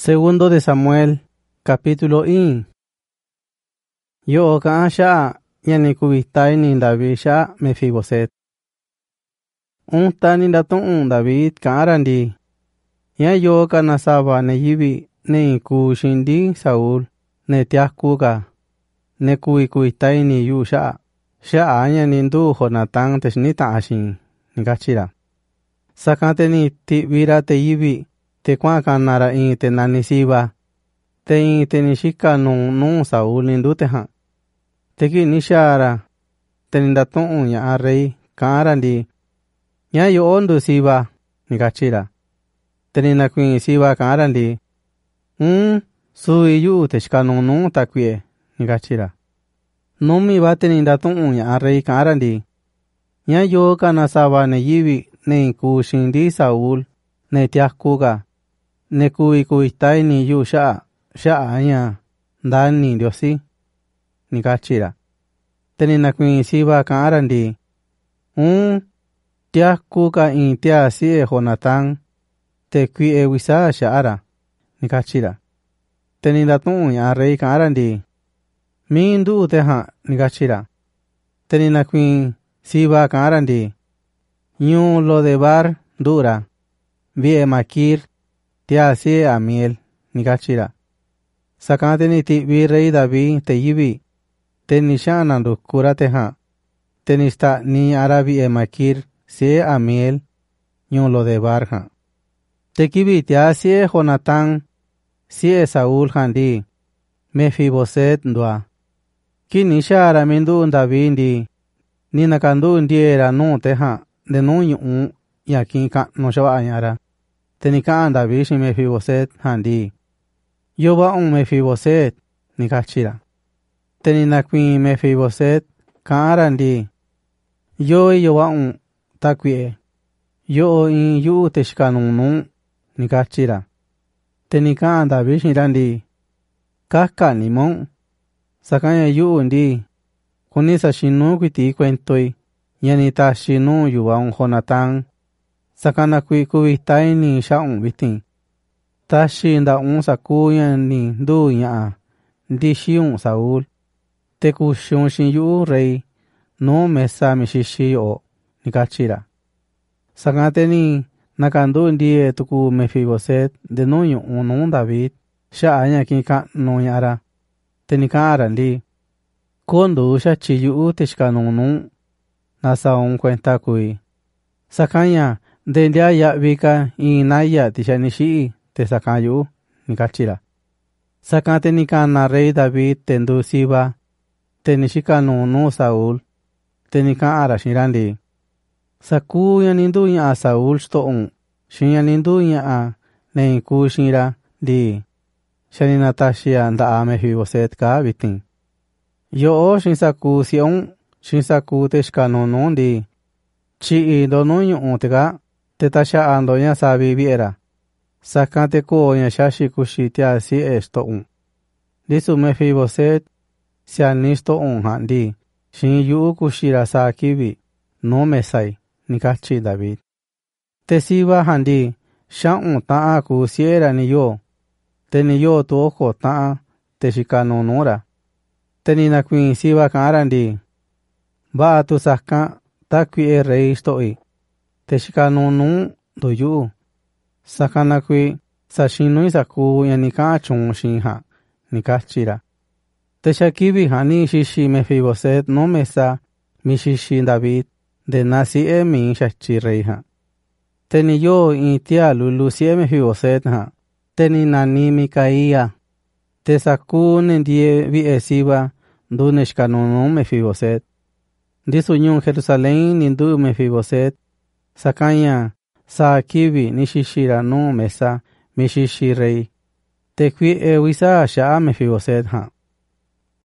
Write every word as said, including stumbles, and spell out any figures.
Segundo de Samuel, capítulo in. Yo ka sha yani kubitai ni David sha Mefiboset. Un tani datun David ka arandi. Ya yo ka nasaba ne yibi ne ku shindi Saul ne tiakuga. Ne kui kuitai ni yu sha. Sha anya nindu Jonathan tesnita ashin. Ngachira. Sakate ni tibira te yibi. Te kwa kanara in te nanisiba. Te in te nishika nun nun Saul nindu te ha. Te ki nishara. Te nindatun ya arrei kaarandi. Ya yo ondu siba. Nikachira. Te ninakwin siba kaarandi. Un sui yu te shika nun nun takwie. Nikachira. Numi ba te nindatun ya arrei kaarandi. Ya yo kanasaba ne yibi ne kushindi Saul ne tiakuga. Ne kui kuitai ni yu sha, sha anya, dani diosi, nikachira. Teni nakwin siba kaarandi. Un, tia kuka in tia sie Jonathan, te kui e wisa shaara, nikachira. Teni datun ya rei kaarandi. Min du teha, nikachira. Teni nakwin siba kaarandi. Yun lo de bar dura, vie makir, tia sie Amiel, nikachira. Sakante ni ti vi rey David te yibi. Te nishana rukura teha. Te nista ni arabi e makir sie Amiel. Yun lo de barja. Te kibi tia sie Jonathan. Sie Saul handi. Mefiboset ndua. Ki nishara mindu David di. Ni nakandu ndiera no teha. De no yu ya kinka no shaba anyara. Tenika David shi Mefiboset handi. Yo ba un Mefiboset, nikachira. Teninakwin Mefiboset kaarandi. Yo yo ba un takwie. Yo in yu teshkanunun, nikachira. Tenika David shi randi. Kaka nimon. Sakanya yu undi. Kunisa shinu kwiti kwentoi. Yanita shinu yu ba un Jonathan. Sakana kui kubitai ni shaun bitin. Tashi nda un sakuya ni du yaa. Ndi shiun Saul. Te kushun shin yu rey. No mesa mishishi o. Nikachira. Sakate ni nakandu ndie tuku Mefiboset. De no yu unun David. Sha anya kinka no yara. Tenika arandi. Kondu sha chi yu tishka nunun. Nasa un cuenta kui. Sakanya. Dendia ya vika inaya tishanishi te sakayu nikachira. Sakate nikana rey David tendu siba. Tenishika no no Saul. Tenika arashirandi. Saku ya nindu ya Saul stoon. Shinya nindu ya ne kushira di. Shaninatashia nda ame Mefiboset ka bitin. Yo o shinsaku sion. Shinsaku teshka no no di. Chi dono yu utega. Te tasha ando ya sabi viera. Sakante ko ya shashi kushitia si esto un. Disu Mefiboset. Si anisto un handi. Shin yu kushira sa kibi. No mesai. Nikachi David. Te siba handi. Sha un taa kusiera ni yo. Te ni yo tu ojo taa. Te shikano nora. Te ni nakwin siba kaarandi. Ba tu saka. Takwi e rey stoi. Te shikanunu do yu. Sakanakwi sashinu isaku ya nika chun shinha. Nikachira. Te shakibi hani shishi Mefiboset no mesa mi shishi David. De nasi e mi shachi reiha. Te ni yo in tia lulu si e Mefiboset ha. Te ni nani Mikaia. Te saku nendie vi esiba. Du neshkanunu Mefiboset. Disu nyun Jerusalén nindu Mefiboset. Sakanya, sa kibi nishishira no mesa, mishishi rey. Te kwi e wisa sha Mefiboset ha.